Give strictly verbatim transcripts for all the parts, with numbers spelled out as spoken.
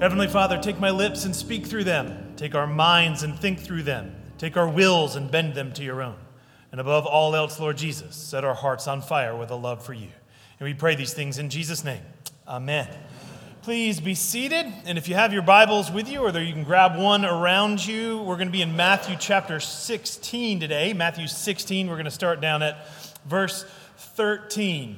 Heavenly Father, take my lips and speak through them. Take our minds and think through them. Take our wills and bend them to your own. And above all else, Lord Jesus, set our hearts on fire with a love for you. And we pray these things in Jesus' name. Amen. Please be seated. And if you have your Bibles with you, or you can grab one around you, we're going to be in Matthew chapter sixteen today. Matthew sixteen, we're going to start down at verse thirteen.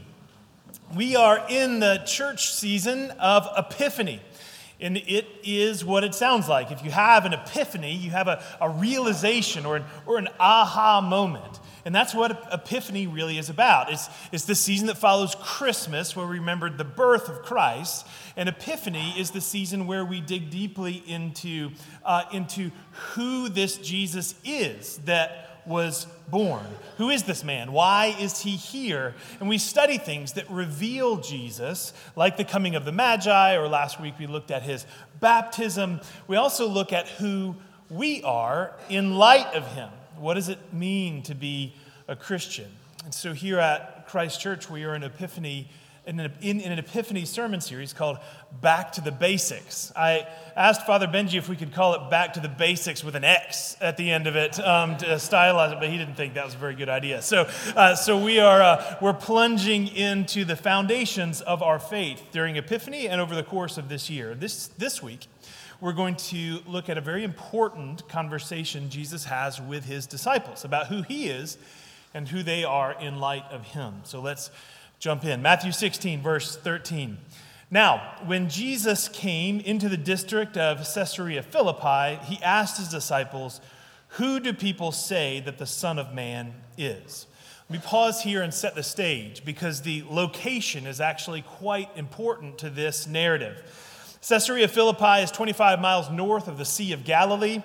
We are in the church season of Epiphany. And it is what it sounds like. If you have an epiphany, you have a, a realization or an, or an aha moment. And that's what Epiphany really is about. It's, it's the season that follows Christmas, where we remember the birth of Christ. And Epiphany is the season where we dig deeply into, uh, into who this Jesus is that was born. Who is this man? Why is he here? And we study things that reveal Jesus, like the coming of the Magi, or last week we looked at his baptism. We also look at who we are in light of him. What does it mean to be a Christian? And so here at Christ Church, we are in Epiphany, in an, in, in an Epiphany sermon series called Back to the Basics. I asked Father Benji if we could call it Back to the Basics with an X at the end of it um, to stylize it, but he didn't think that was a very good idea. So, uh, so we are uh, we're plunging into the foundations of our faith during Epiphany and over the course of this year. This this week, we're going to look at a very important conversation Jesus has with his disciples about who he is and who they are in light of him. So let's jump in. Matthew sixteen, verse thirteen. Now, when Jesus came into the district of Caesarea Philippi, he asked his disciples, "Who do people say that the Son of Man is?" Let me pause here and set the stage, because the location is actually quite important to this narrative. Caesarea Philippi is twenty-five miles north of the Sea of Galilee.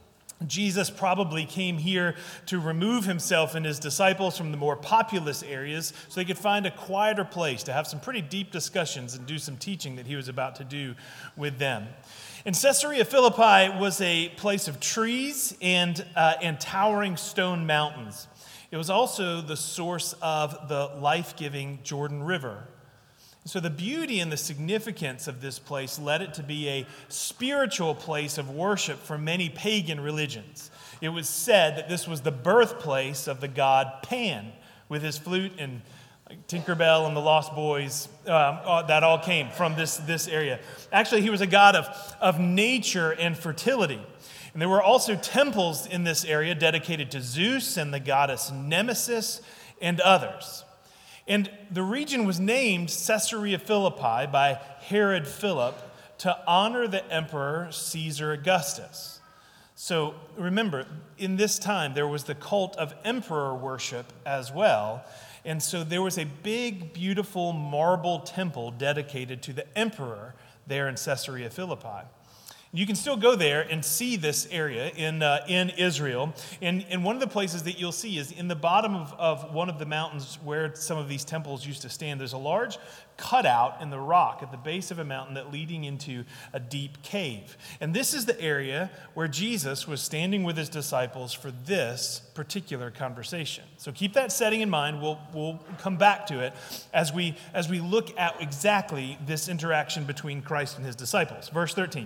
Jesus probably came here to remove himself and his disciples from the more populous areas so they could find a quieter place to have some pretty deep discussions and do some teaching that he was about to do with them. And Caesarea Philippi was a place of trees and, uh, and towering stone mountains. It was also the source of the life-giving Jordan River. So the beauty and the significance of this place led it to be a spiritual place of worship for many pagan religions. It was said that this was the birthplace of the god Pan, with his flute and like Tinkerbell and the Lost Boys. Um, uh, that all came from this, this area. Actually, he was a god of, of nature and fertility. And there were also temples in this area dedicated to Zeus and the goddess Nemesis and others. And the region was named Caesarea Philippi by Herod Philip to honor the emperor Caesar Augustus. So remember, in this time, there was the cult of emperor worship as well. And so there was a big, beautiful marble temple dedicated to the emperor there in Caesarea Philippi. You can still go there and see this area in uh, in Israel. And, and one of the places that you'll see is in the bottom of, of one of the mountains where some of these temples used to stand, there's a large cutout in the rock at the base of a mountain that leading into a deep cave. And this is the area where Jesus was standing with his disciples for this particular conversation. So keep that setting in mind. We'll we'll come back to it as we as we look at exactly this interaction between Christ and his disciples. Verse thirteen.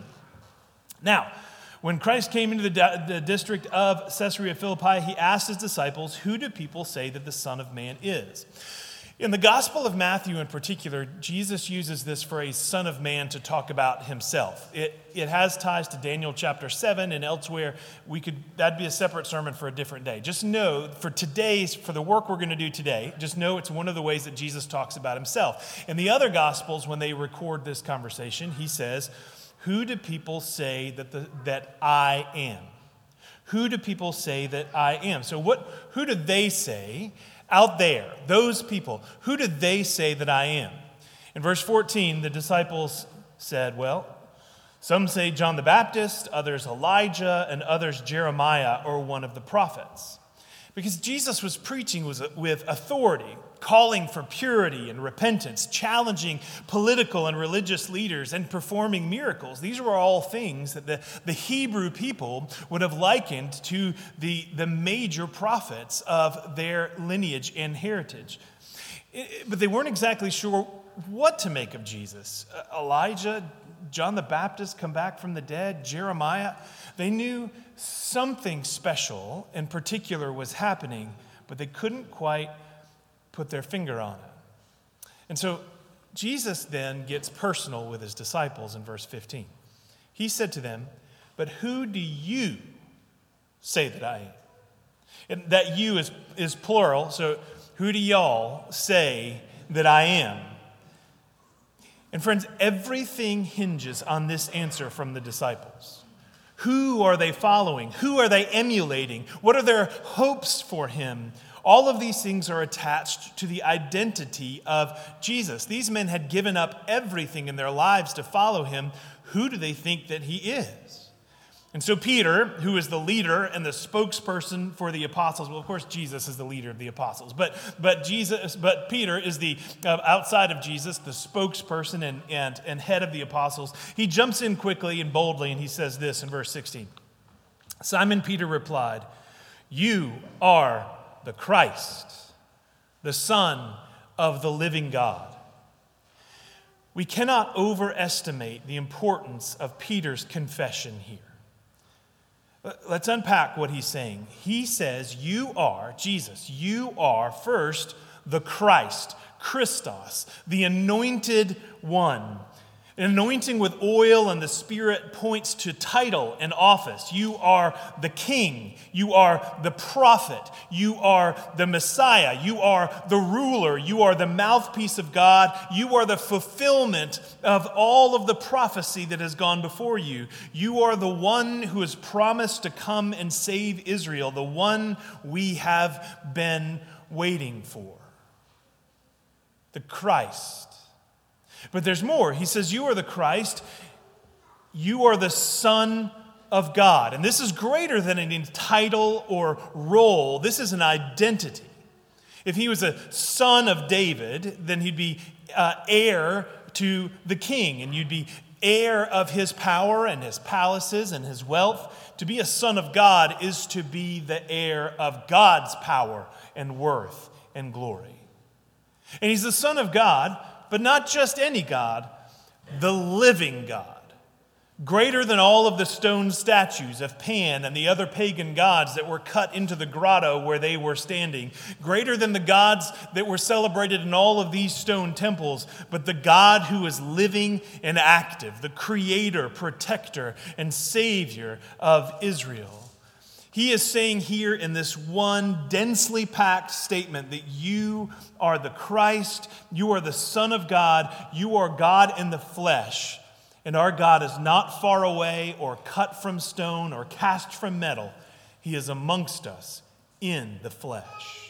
Now, when Christ came into the, di- the district of Caesarea Philippi, he asked his disciples, "Who do people say that the Son of Man is?" In the Gospel of Matthew in particular, Jesus uses this phrase, Son of Man, to talk about himself. It, it has ties to Daniel chapter seven and elsewhere. We could that'd be a separate sermon for a different day. Just know, for today's, for the work we're going to do today, just know it's one of the ways that Jesus talks about himself. In the other Gospels, when they record this conversation, he says, "Who do people say that the, that I am?" Who do people say that I am? So what? Who do they say out there, those people? Who do they say that I am? In verse fourteen, the disciples said, well, some say John the Baptist, others Elijah, and others Jeremiah or one of the prophets. Because Jesus was preaching with authority, calling for purity and repentance, challenging political and religious leaders, and performing miracles. These were all things that the, the Hebrew people would have likened to the, the major prophets of their lineage and heritage. But they weren't exactly sure what to make of Jesus. Elijah, John the Baptist come back from the dead, Jeremiah. They knew something special in particular was happening, but they couldn't quite put their finger on it. And so Jesus then gets personal with his disciples in verse fifteen. He said to them, "But who do you say that I am?" And that you is, is plural, so who do y'all say that I am? And friends, everything hinges on this answer from the disciples. Who are they following? Who are they emulating? What are their hopes for him? All of these things are attached to the identity of Jesus. These men had given up everything in their lives to follow him. Who do they think that he is? And so Peter, who is the leader and the spokesperson for the apostles, well, of course, Jesus is the leader of the apostles, but but Jesus, but Peter is the uh, outside of Jesus, the spokesperson and, and and head of the apostles. He jumps in quickly and boldly, and he says this in verse sixteen. Simon Peter replied, "You are the Christ, the Son of the living God." We cannot overestimate the importance of Peter's confession here. Let's unpack what he's saying. He says, you are, Jesus, you are first the Christ, Christos, the anointed one. An anointing with oil and the Spirit points to title and office. You are the king. You are the prophet. You are the Messiah. You are the ruler. You are the mouthpiece of God. You are the fulfillment of all of the prophecy that has gone before you. You are the one who has promised to come and save Israel, the one we have been waiting for. The Christ. But there's more. He says, you are the Christ. You are the Son of God. And this is greater than any title or role. This is an identity. If he was a son of David, then he'd be uh, heir to the king, and you'd be heir of his power and his palaces and his wealth. To be a son of God is to be the heir of God's power and worth and glory. And he's the Son of God, but not just any God, the living God. Greater than all of the stone statues of Pan and the other pagan gods that were cut into the grotto where they were standing. Greater than the gods that were celebrated in all of these stone temples, but the God who is living and active, the creator, protector, and savior of Israel. He is saying here in this one densely packed statement that you are the Christ, you are the Son of God, you are God in the flesh, and our God is not far away or cut from stone or cast from metal. He is amongst us in the flesh.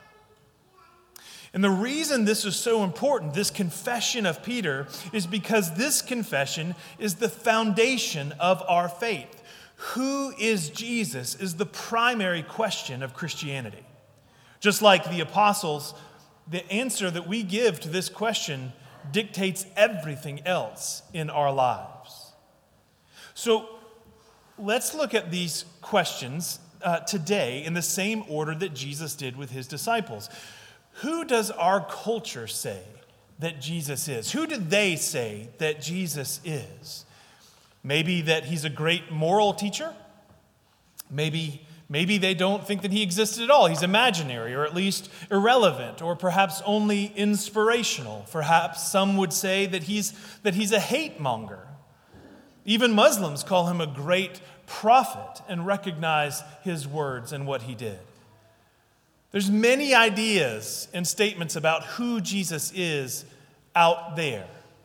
And the reason this is so important, this confession of Peter, is because this confession is the foundation of our faith. Who is Jesus is the primary question of Christianity. Just like the apostles, the answer that we give to this question dictates everything else in our lives. So let's look at these questions uh, today in the same order that Jesus did with his disciples. Who does our culture say that Jesus is? Who do they say that Jesus is? Maybe that he's a great moral teacher. Maybe, maybe they don't think that he existed at all. He's imaginary, or at least irrelevant, or perhaps only inspirational. Perhaps some would say that he's, that he's a hate monger. Even Muslims call him a great prophet and recognize his words and what he did. There's many ideas and statements about who Jesus is out there.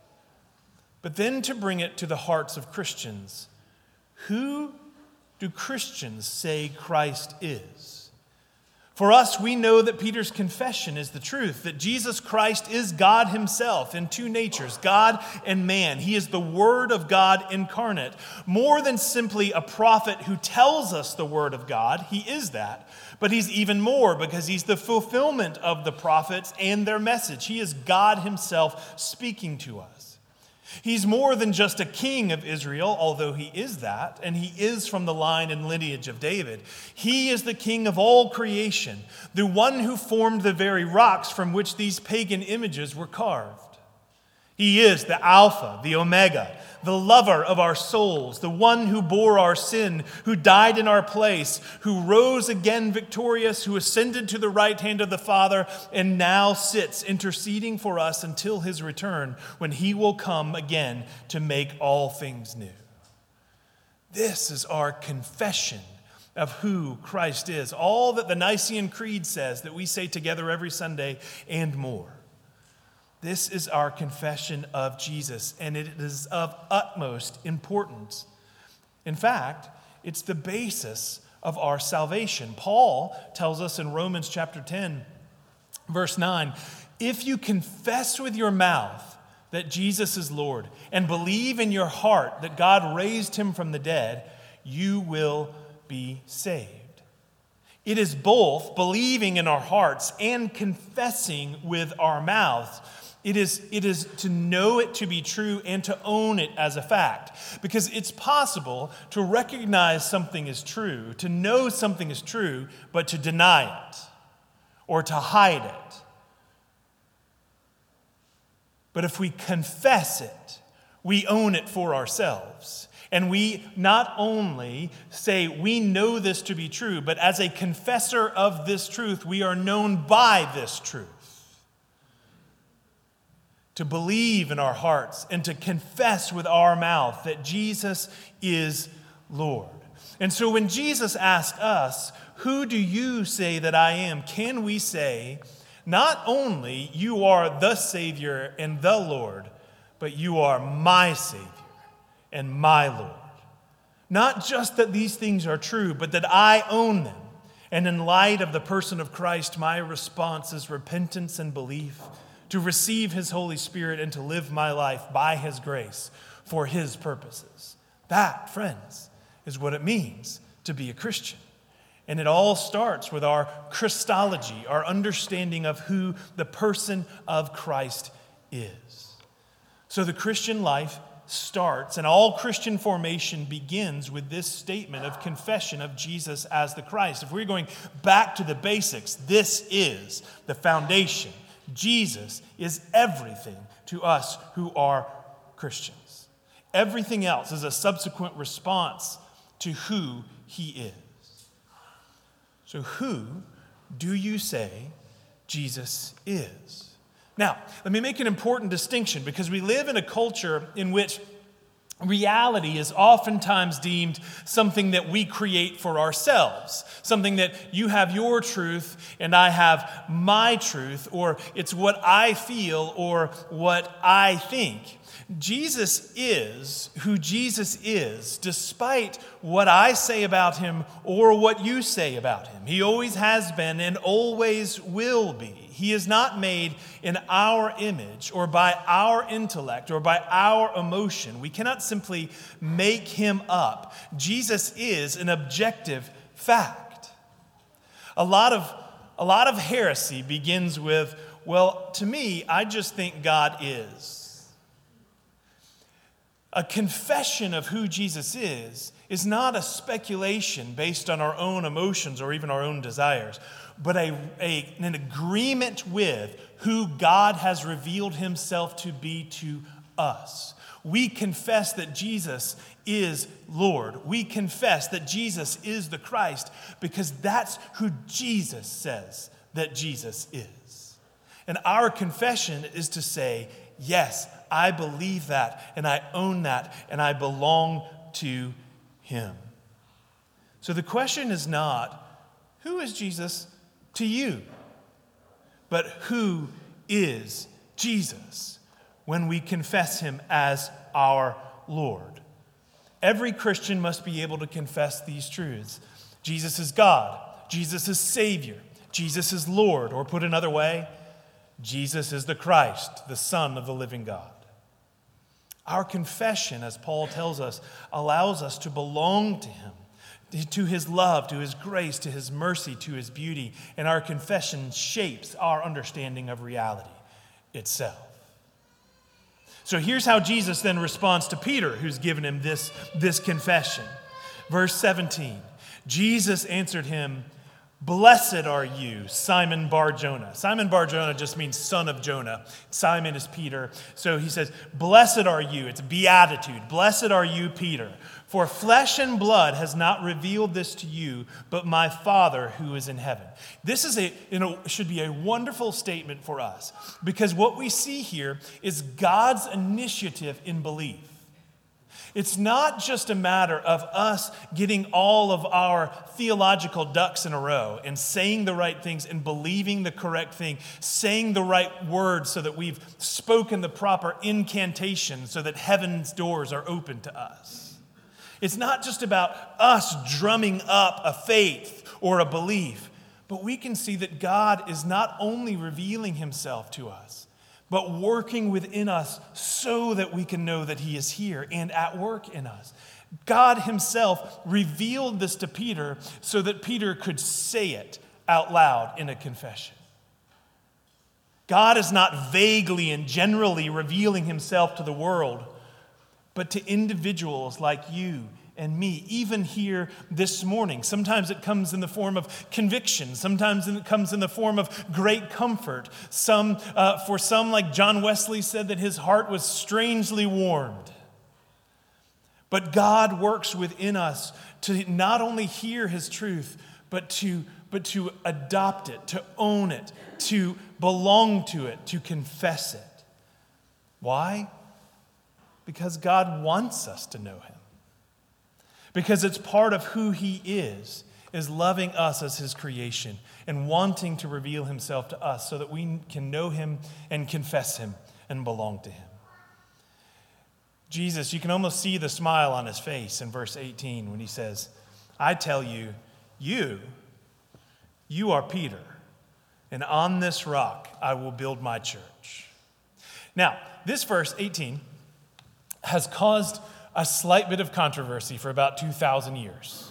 But then to bring it to the hearts of Christians, who do Christians say Christ is? For us, we know that Peter's confession is the truth, that Jesus Christ is God himself in two natures, God and man. He is the Word of God incarnate. More than simply a prophet who tells us the Word of God, he is that. But he's even more because he's the fulfillment of the prophets and their message. He is God himself speaking to us. He's more than just a king of Israel, although he is that, and he is from the line and lineage of David. He is the king of all creation, the one who formed the very rocks from which these pagan images were carved. He is the Alpha, the Omega, the lover of our souls, the one who bore our sin, who died in our place, who rose again victorious, who ascended to the right hand of the Father, and now sits interceding for us until his return, when he will come again to make all things new. This is our confession of who Christ is. All that the Nicene Creed says, that we say together every Sunday, and more. This is our confession of Jesus, and it is of utmost importance. In fact, it's the basis of our salvation. Paul tells us in Romans chapter ten, verse nine, if you confess with your mouth that Jesus is Lord and believe in your heart that God raised him from the dead, you will be saved. It is both believing in our hearts and confessing with our mouths. It is, it is to know it to be true and to own it as a fact. Because it's possible to recognize something is true, to know something is true, but to deny it or to hide it. But if we confess it, we own it for ourselves. And we not only say we know this to be true, but as a confessor of this truth, we are known by this truth. To believe in our hearts and to confess with our mouth that Jesus is Lord. And so when Jesus asks us, who do you say that I am? Can we say, not only you are the Savior and the Lord, but you are my Savior and my Lord. Not just that these things are true, but that I own them. And in light of the person of Christ, my response is repentance and belief, to receive his Holy Spirit and to live my life by his grace for his purposes. That, friends, is what it means to be a Christian. And it all starts with our Christology, our understanding of who the person of Christ is. So the Christian life starts, and all Christian formation begins with this statement of confession of Jesus as the Christ. If we're going back to the basics, this is the foundation. Jesus is everything to us who are Christians. Everything else is a subsequent response to who he is. So who do you say Jesus is? Now, let me make an important distinction, because we live in a culture in which reality is oftentimes deemed something that we create for ourselves, something that you have your truth and I have my truth, or it's what I feel or what I think. Jesus is who Jesus is, despite what I say about him or what you say about him. He always has been and always will be. He is not made in our image or by our intellect or by our emotion. We cannot simply make him up. Jesus is an objective fact. A lot of, a lot of heresy begins with, well, to me, I just think God is. A confession of who Jesus is is not a speculation based on our own emotions or even our own desires, but a, a, an agreement with who God has revealed himself to be to us. We confess that Jesus is Lord. We confess that Jesus is the Christ because that's who Jesus says that Jesus is. And our confession is to say, yes, I believe that, and I own that, and I belong to him. So the question is not, who is Jesus to you? But who is Jesus when we confess him as our Lord? Every Christian must be able to confess these truths. Jesus is God. Jesus is Savior. Jesus is Lord. Or put another way, Jesus is the Christ, the Son of the living God. Our confession, as Paul tells us, allows us to belong to him, to his love, to his grace, to his mercy, to his beauty. And our confession shapes our understanding of reality itself. So here's how Jesus then responds to Peter, who's given him this, this confession. Verse seventeen, Jesus answered him, Blessed are you, Simon Bar-Jonah. Simon Bar-Jonah just means son of Jonah. Simon is Peter. So he says, blessed are you. It's beatitude. Blessed are you, Peter. For flesh and blood has not revealed this to you, but my Father who is in heaven. This is a, you know, should be a wonderful statement for us, because what we see here is God's initiative in belief. It's not just a matter of us getting all of our theological ducks in a row and saying the right things and believing the correct thing, saying the right words so that we've spoken the proper incantation so that heaven's doors are open to us. It's not just about us drumming up a faith or a belief, but we can see that God is not only revealing himself to us, but working within us so that we can know that he is here and at work in us. God himself revealed this to Peter so that Peter could say it out loud in a confession. God is not vaguely and generally revealing himself to the world, but to individuals like you and me, even here this morning. Sometimes it comes in the form of conviction. Sometimes it comes in the form of great comfort. Some, uh, for some, like John Wesley said, that his heart was strangely warmed. But God works within us to not only hear his truth, but to, but to adopt it, to own it, to belong to it, to confess it. Why? Because God wants us to know him. Because it's part of who he is, is loving us as his creation and wanting to reveal himself to us so that we can know him and confess him and belong to him. Jesus, you can almost see the smile on his face in verse eighteen when he says, I tell you, you, you are Peter, and on this rock I will build my church. Now, this verse eighteen has caused a slight bit of controversy for about two thousand years.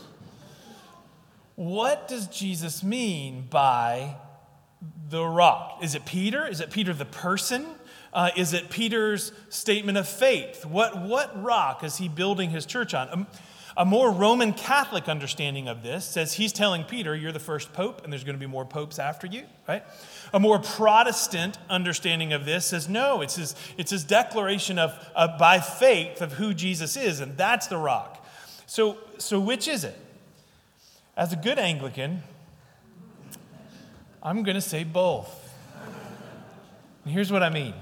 What does Jesus mean by the rock? Is it Peter? Is it Peter the person? Uh, is it Peter's statement of faith? What, what rock is he building his church on? Um, A more Roman Catholic understanding of this says he's telling Peter, you're the first pope, and there's going to be more popes after you, right? A more Protestant understanding of this says, no, it's his, it's his declaration of, of by faith of who Jesus is, and that's the rock. So, so which is it? As a good Anglican, I'm going to say both. And here's what I mean.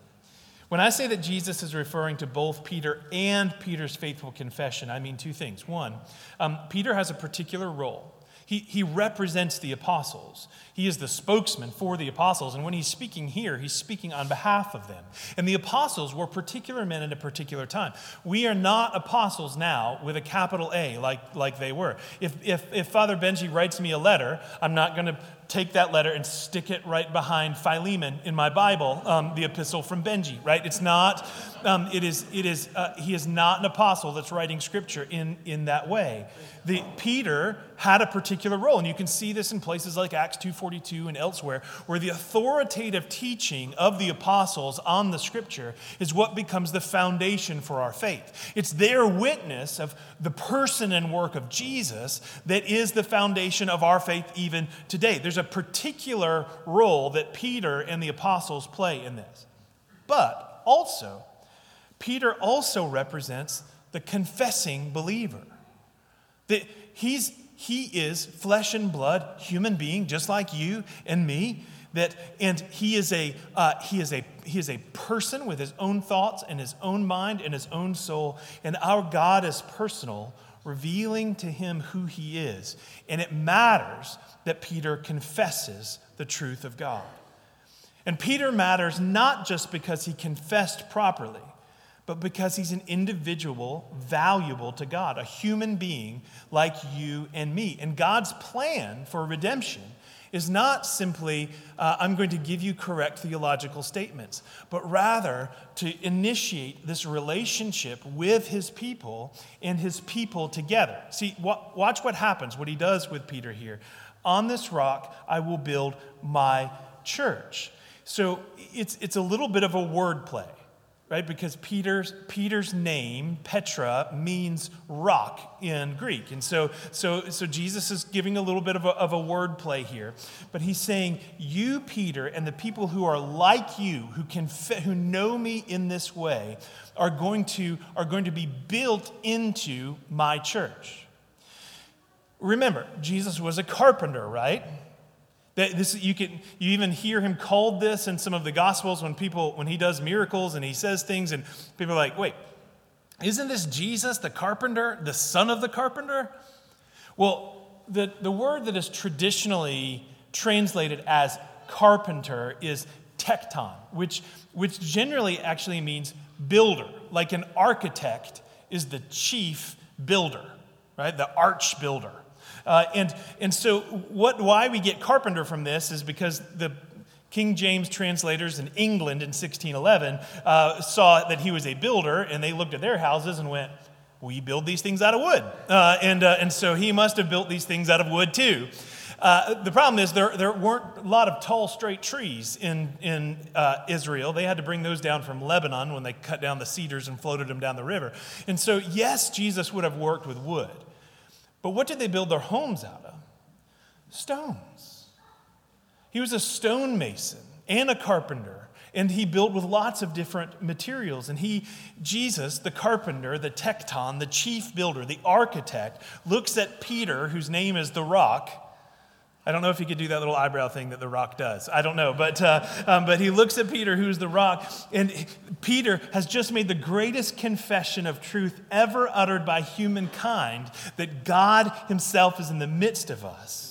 When I say that Jesus is referring to both Peter and Peter's faithful confession, I mean two things. One, um, Peter has a particular role. He, he represents the apostles. He is the spokesman for the apostles. And when he's speaking here, he's speaking on behalf of them. And the apostles were particular men at a particular time. We are not apostles now with a capital A like, like they were. If, if, if Father Benji writes me a letter, I'm not going to take that letter and stick it right behind Philemon in my Bible, um, the epistle from Benji, right? It's not, um, it is, it is, uh, he is not an apostle that's writing scripture in, in that way. The, Peter had a particular role, and you can see this in places like Acts two forty-two and elsewhere, where the authoritative teaching of the apostles on the scripture is what becomes the foundation for our faith. It's their witness of the person and work of Jesus that is the foundation of our faith even today. There's a particular role that Peter and the apostles play in this. But also, Peter also represents the confessing believer. That he's, he is flesh and blood, human being, just like you and me. That, and he is a uh, he is a he is a person with his own thoughts and his own mind and his own soul. And our God is personal, revealing to him who he is. And it matters that Peter confesses the truth of God. And Peter matters not just because he confessed properly, but because he's an individual valuable to God, a human being like you and me. And God's plan for redemption is not simply, uh, I'm going to give you correct theological statements, but rather to initiate this relationship with his people and his people together. See, watch what happens, what he does with Peter here. On this rock, I will build my church. So it's, it's a little bit of a word play. right? Because Peter's Peter's name, Petra, means rock in Greek. And so, so, so Jesus is giving a little bit of a, of a word play here. But he's saying, you, Peter, and the people who are like you, who can who know me in this way, are going to, are going to be built into my church. Remember, Jesus was a carpenter, right? That this you can you even hear him called this in some of the Gospels when people when he does miracles and he says things and people are like, wait, isn't this Jesus the carpenter, the son of the carpenter? Well, the, the word that is traditionally translated as carpenter is tekton, which which generally actually means builder. Like an architect is the chief builder, right? The arch builder. Uh, and and so what? Why we get carpenter from this is because the King James translators in England in sixteen eleven uh, saw that he was a builder, and they looked at their houses and went, "We build these things out of wood," uh, and uh, and so he must have built these things out of wood too. Uh, the problem is there there weren't a lot of tall, straight trees in in uh, Israel. They had to bring those down from Lebanon when they cut down the cedars and floated them down the river. And so, yes, Jesus would have worked with wood. But what did they build their homes out of? Stones. He was a stonemason and a carpenter, and he built with lots of different materials. And he, Jesus, the carpenter, the tekton, the chief builder, the architect, looks at Peter, whose name is the Rock. I don't know if he could do that little eyebrow thing that the Rock does. I don't know. But uh, um, but he looks at Peter, who's the Rock, and Peter has just made the greatest confession of truth ever uttered by humankind, that God himself is in the midst of us.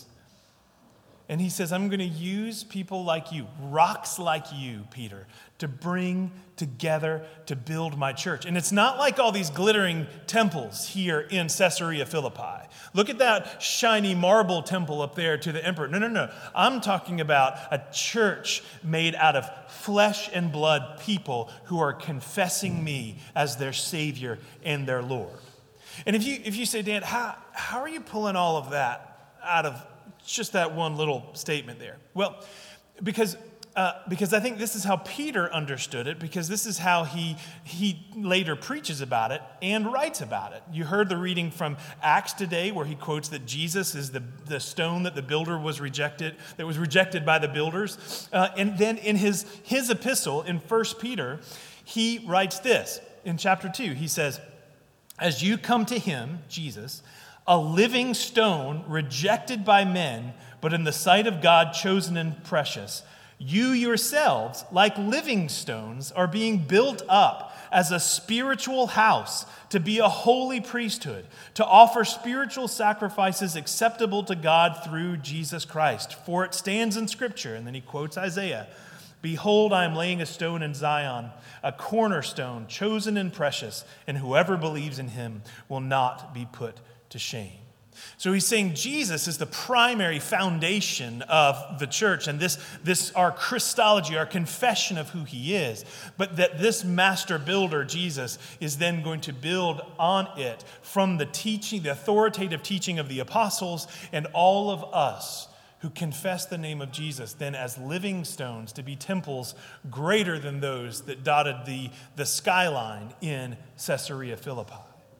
And he says, I'm going to use people like you, rocks like you, Peter, to bring together to build my church. And it's not like all these glittering temples here in Caesarea Philippi. Look at that shiny marble temple up there to the emperor. No, no, no. I'm talking about a church made out of flesh and blood people who are confessing me as their Savior and their Lord. And if you if you say, Dan, how, how are you pulling all of that out of just that one little statement there? Well, because uh, because I think this is how Peter understood it, because this is how he he later preaches about it and writes about it. You heard the reading from Acts today where he quotes that Jesus is the, the stone that the builder was rejected, that was rejected by the builders. Uh, and then in his, his epistle in First Peter, he writes this in chapter two. He says, as you come to him, Jesus, a living stone rejected by men, but in the sight of God chosen and precious, you yourselves, like living stones, are being built up as a spiritual house to be a holy priesthood, to offer spiritual sacrifices acceptable to God through Jesus Christ. For it stands in Scripture, and then he quotes Isaiah, behold, I am laying a stone in Zion, a cornerstone, chosen and precious, and whoever believes in him will not be put to shame. So he's saying Jesus is the primary foundation of the church, and this, this our Christology, our confession of who he is, but that this master builder, Jesus, is then going to build on it from the teaching, the authoritative teaching of the apostles, and all of us who confess the name of Jesus then as living stones to be temples greater than those that dotted the, the skyline in Caesarea Philippi.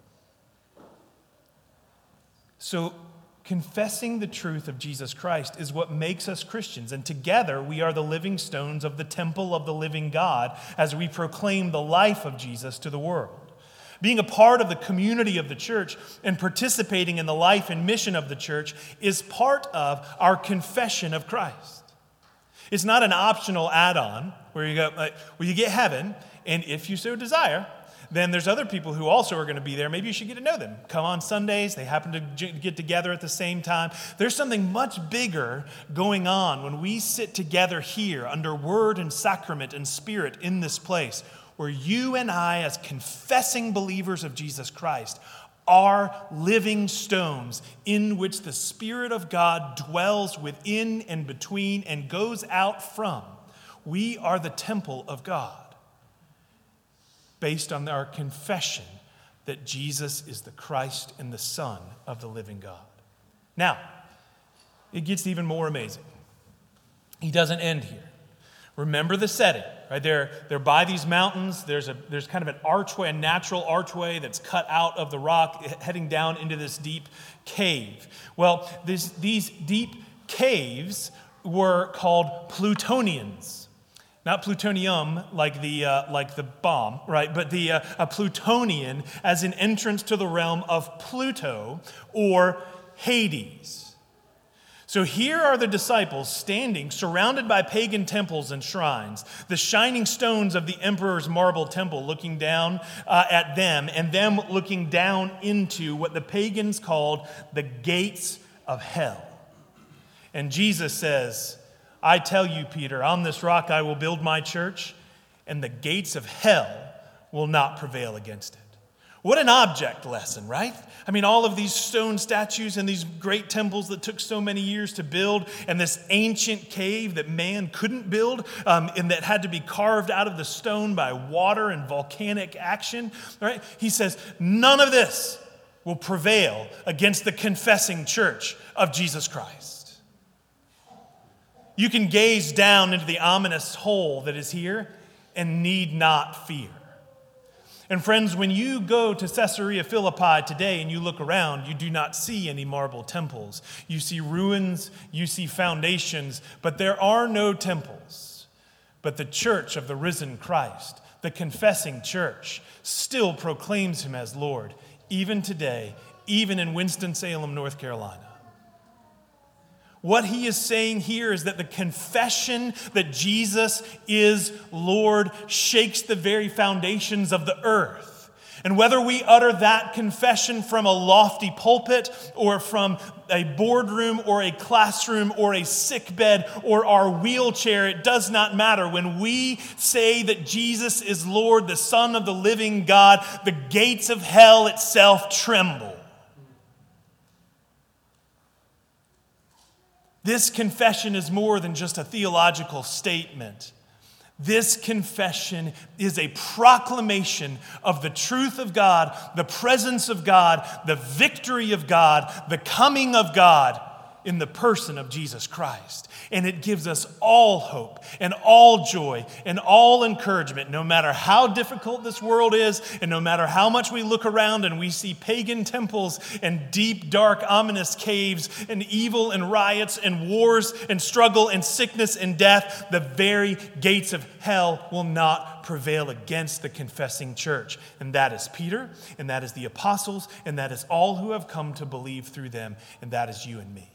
So confessing the truth of Jesus Christ is what makes us Christians. And together we are the living stones of the temple of the living God as we proclaim the life of Jesus to the world. Being a part of the community of the church and participating in the life and mission of the church is part of our confession of Christ. It's not an optional add-on where you go, like, well, you get heaven, and if you so desire, then there's other people who also are going to be there. Maybe you should get to know them. Come on Sundays. They happen to get together at the same time. There's something much bigger going on when we sit together here under word and sacrament and spirit in this place, where you and I, as confessing believers of Jesus Christ, are living stones in which the Spirit of God dwells within and between and goes out from. We are the temple of God, based on our confession that Jesus is the Christ and the Son of the living God. Now, it gets even more amazing. He doesn't end here. Remember the setting, right? They're, they're by these mountains. There's a there's kind of an archway, a natural archway that's cut out of the rock heading down into this deep cave. Well, this, these deep caves were called plutonians. Not plutonium like the uh, like the bomb, right? But the uh, a plutonian as an entrance to the realm of Pluto or Hades. So here are the disciples standing, surrounded by pagan temples and shrines, the shining stones of the emperor's marble temple looking down uh, at them, and them looking down into what the pagans called the gates of hell. And Jesus says, I tell you, Peter, on this rock I will build my church, and the gates of hell will not prevail against it. What an object lesson, right? I mean, all of these stone statues and these great temples that took so many years to build, and this ancient cave that man couldn't build, um, and that had to be carved out of the stone by water and volcanic action, right? He says, none of this will prevail against the confessing church of Jesus Christ. You can gaze down into the ominous hole that is here and need not fear. And friends, when you go to Caesarea Philippi today and you look around, you do not see any marble temples. You see ruins, you see foundations, but there are no temples. But the church of the risen Christ, the confessing church, still proclaims him as Lord, even today, even in Winston-Salem, North Carolina. What he is saying here is that the confession that Jesus is Lord shakes the very foundations of the earth. And whether we utter that confession from a lofty pulpit or from a boardroom or a classroom or a sickbed or our wheelchair, it does not matter. When we say that Jesus is Lord, the Son of the living God, the gates of hell itself tremble. This confession is more than just a theological statement. This confession is a proclamation of the truth of God, the presence of God, the victory of God, the coming of God in the person of Jesus Christ. And it gives us all hope and all joy and all encouragement, no matter how difficult this world is and no matter how much we look around and we see pagan temples and deep, dark, ominous caves and evil and riots and wars and struggle and sickness and death. The very gates of hell will not prevail against the confessing church. And that is Peter, and that is the apostles, and that is all who have come to believe through them, and that is you and me.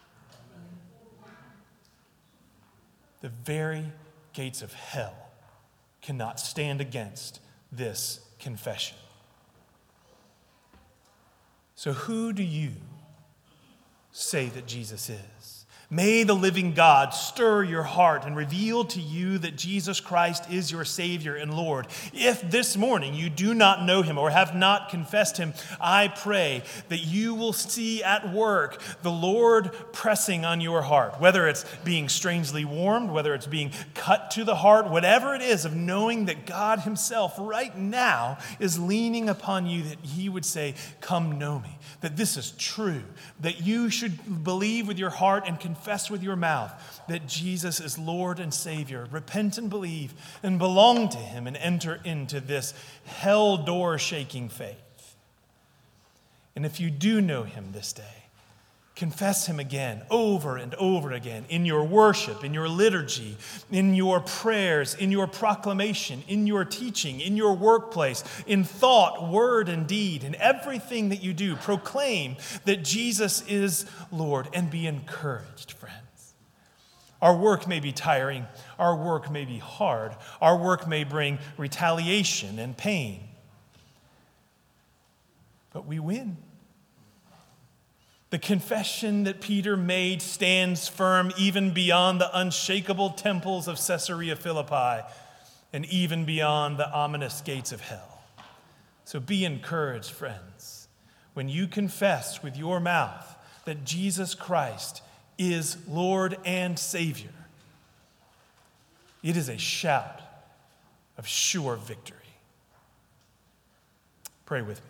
The very gates of hell cannot stand against this confession. So who do you say that Jesus is? May the living God stir your heart and reveal to you that Jesus Christ is your Savior and Lord. If this morning you do not know him or have not confessed him, I pray that you will see at work the Lord pressing on your heart, whether it's being strangely warmed, whether it's being cut to the heart, whatever it is, of knowing that God himself right now is leaning upon you, that he would say, come know me, that this is true, that you should believe with your heart and confess Confess with your mouth that Jesus is Lord and Savior. Repent and believe and belong to him and enter into this hell door shaking faith. And if you do know him this day, confess him again, over and over again, in your worship, in your liturgy, in your prayers, in your proclamation, in your teaching, in your workplace, in thought, word, and deed, in everything that you do. Proclaim that Jesus is Lord and be encouraged, friends. Our work may be tiring. Our work may be hard. Our work may bring retaliation and pain. But we win. The confession that Peter made stands firm even beyond the unshakable temples of Caesarea Philippi and even beyond the ominous gates of hell. So be encouraged, friends, when you confess with your mouth that Jesus Christ is Lord and Savior. It is a shout of sure victory. Pray with me.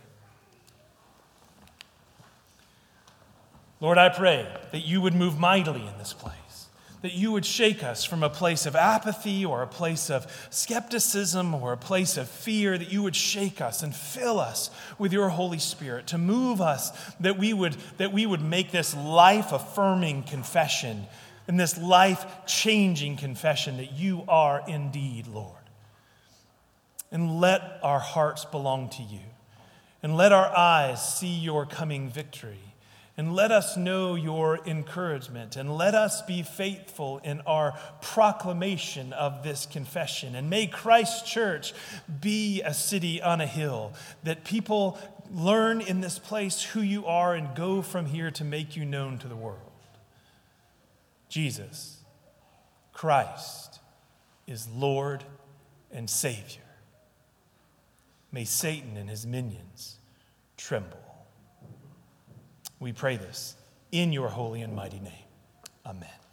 Lord, I pray that you would move mightily in this place, that you would shake us from a place of apathy or a place of skepticism or a place of fear, that you would shake us and fill us with your Holy Spirit to move us, that we would, that we would make this life-affirming confession and this life-changing confession that you are indeed Lord. And let our hearts belong to you. And let our eyes see your coming victory. And let us know your encouragement. And let us be faithful in our proclamation of this confession. And may Christ Church be a city on a hill, that people learn in this place who you are and go from here to make you known to the world. Jesus, Christ, is Lord and Savior. May Satan and his minions tremble. We pray this in your holy and mighty name. Amen.